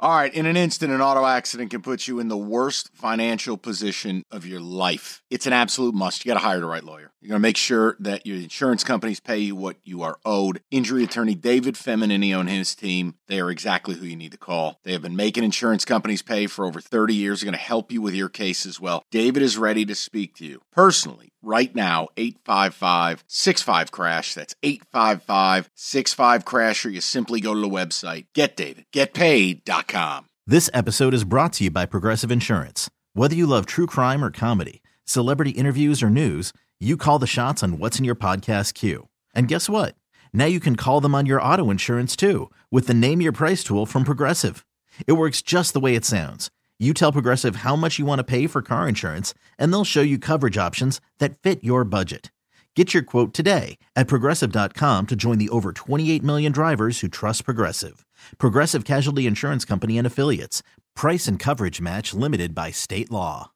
All right, in an instant, an auto accident can put you in the worst financial position of your life. It's an absolute must. You got to hire the right lawyer. You're going to make sure that your insurance companies pay you what you are owed. Injury attorney David Feminini and his team, they are exactly who you need to call. They have been making insurance companies pay for over 30 years. They're going to help you with your case as well. David is ready to speak to you personally. Right now, 855-65-CRASH. That's 855-65-CRASH, or you simply go to the website, getdavidgetpaid.com. This episode is brought to you by Progressive Insurance. Whether you love true crime or comedy, celebrity interviews or news, you call the shots on what's in your podcast queue. And guess what? Now you can call them on your auto insurance too with the Name Your Price tool from Progressive. It works just the way it sounds. You tell Progressive how much you want to pay for car insurance, and they'll show you coverage options that fit your budget. Get your quote today at Progressive.com to join the over 28 million drivers who trust Progressive. Progressive Casualty Insurance Company and Affiliates. Price and coverage match limited by state law.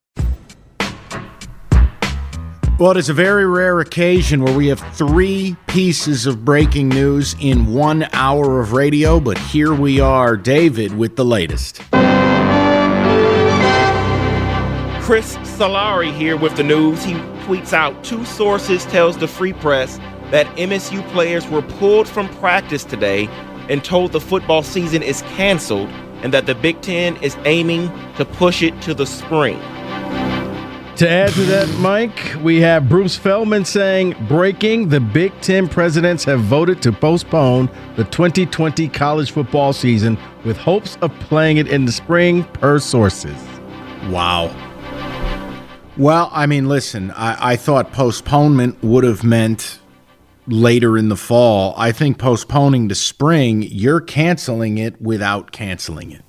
Well, it is a very rare occasion where we have 3 pieces of breaking news in 1 hour of radio, but here we are, David, with the latest. Chris Solari here with the news. He tweets out, 2 sources tells the Free Press that MSU players were pulled from practice today and told the football season is canceled and that the Big Ten is aiming to push it to the spring. To add to that, Mike, we have Bruce Feldman saying, breaking, the Big Ten presidents have voted to postpone the 2020 college football season with hopes of playing it in the spring, per sources. Wow. Well, I mean, listen, I thought postponement would have meant later in the fall. I think postponing to spring, you're canceling it without canceling it.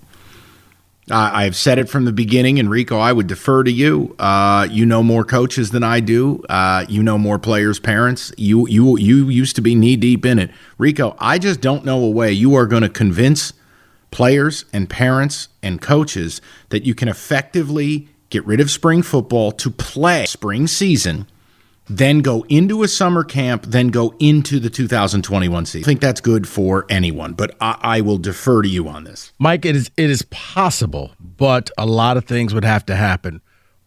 I've said it from the beginning, Enrico, I would defer to you. You know more coaches than I do. You know more players' parents. You used to be knee-deep in it. Rico, I just don't know a way you are going to convince players and parents and coaches that you can effectively get rid of spring football to play spring season, then go into a summer camp, then go into the 2021 season. I think that's good for anyone, but I will defer to you on this. Mike, it is possible, but a lot of things would have to happen.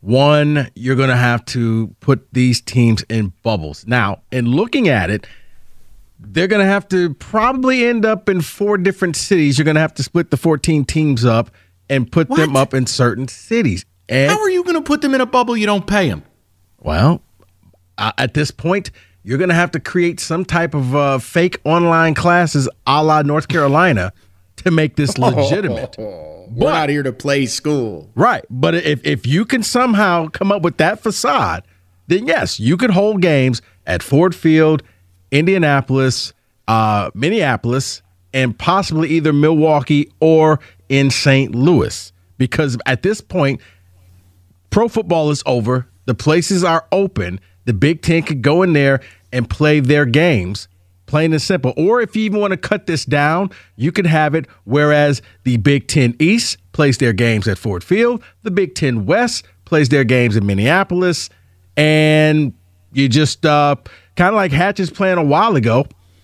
One, you're going to have to put these teams in bubbles. Now, in looking at it, they're going to have to probably end up in 4 different cities. You're going to have to split the 14 teams up and put them up in certain cities. And how are you going to put them in a bubble you don't pay them? Well, at this point, you're going to have to create some type of fake online classes a la North Carolina to make this legitimate. We're not here to play school. Right. But if you can somehow come up with that facade, then yes, you could hold games at Ford Field, Indianapolis, Minneapolis, and possibly either Milwaukee or in St. Louis. Because at this point, pro football is over. The places are open. The Big Ten could go in there and play their games, plain and simple. Or if you even want to cut this down, you could have it whereas the Big Ten East plays their games at Ford Field, the Big Ten West plays their games in Minneapolis, and you just kind of like Hatch's plan a while ago,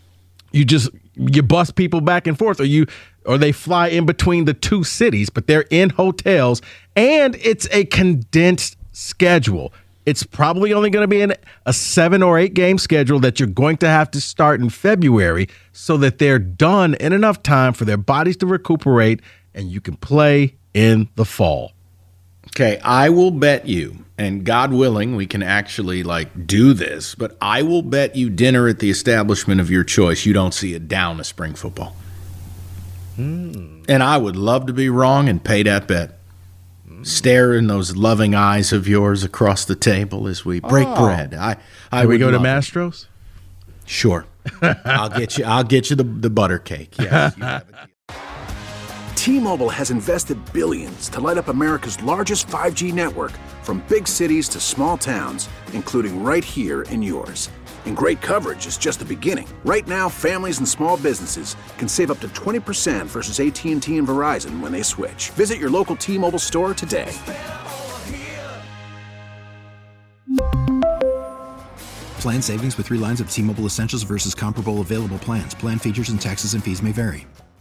you bus people back and forth, or they fly in between the 2 cities, but they're in hotels, and it's a condensed schedule. It's probably only going to be a 7 or 8 game schedule that you're going to have to start in February so that they're done in enough time for their bodies to recuperate and you can play in the fall. Okay, I will bet you, and God willing, we can actually do this, but I will bet you dinner at the establishment of your choice, you don't see it down to spring football. And I would love to be wrong and pay that bet. Stare in those loving eyes of yours across the table as we break bread. Can we go to Mastro's? Sure. I'll get you the butter cake. Yes, you have it. T-Mobile has invested billions to light up America's largest 5G network, from big cities to small towns, including right here in yours. And great coverage is just the beginning. Right now, families and small businesses can save up to 20% versus AT&T and Verizon when they switch. Visit your local T-Mobile store today. Plan savings with 3 lines of T-Mobile Essentials versus comparable available plans. Plan features and taxes and fees may vary.